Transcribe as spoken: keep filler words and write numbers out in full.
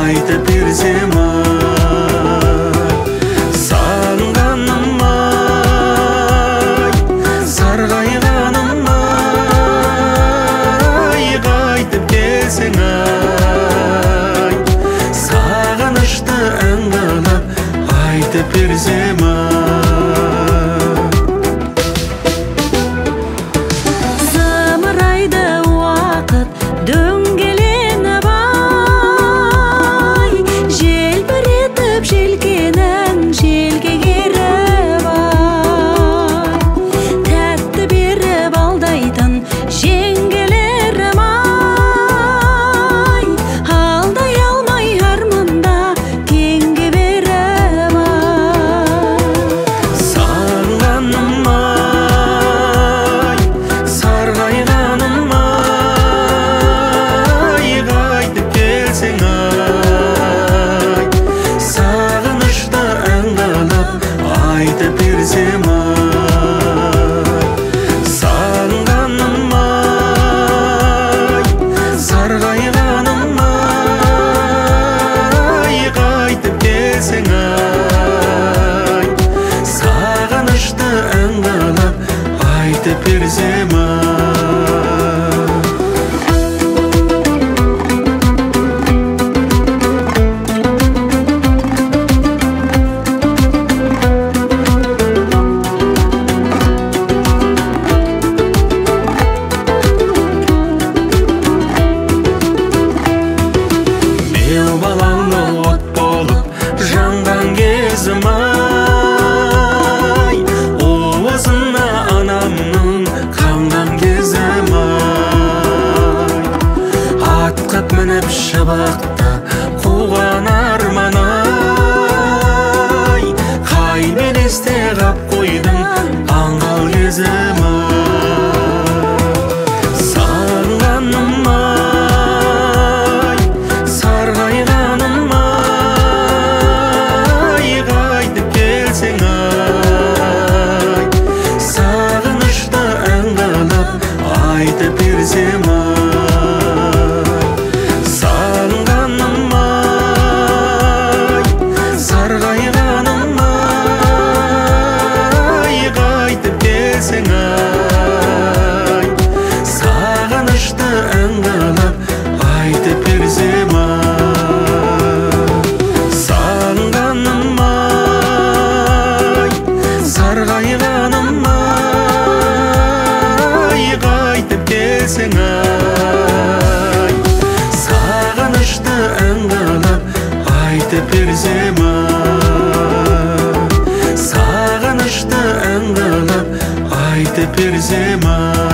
айтып берсем сағынғаным ай, сарғайғаным ай, қайтып келсең ай, сағынышты ән қылып айтып берсем зымырайды уақыт дөңгеленіп ай, желбіретіп желкенін желге керіп ай, тәтті беріп алдайтын жеңгелерім ай, алдай алмай арманда теңге беріп ай. Сағынғаным ай, сарғайғаным ай, қайтып келсең ай, сағынышты ән қылып айтып берсем сағынғаным ай, сарғайғаным ай, қайтып келсең ай, сағынышты ән қылып айтып берсем мел балаңды от болып жанған кезім ай, уызына анамның қанған кезім ай, атқып мініп шыбықты қуған арман ай, қай белесте қап қойдың аңғал кезім ай. Сағынғаным ай, сарғайғаным ай, қайтып келсең ай, сағынышты ән қылып айтып берсем сағынғаным ай, сарғайғаным ай, қайтып келсең ай, сағынышты ән қылып айтып берсем сағынғаным ай, сарғайғаным ай, қайтып келсең ай, сағынышты ән қылып айтып берсем сағынышты ән қылып айтып берсем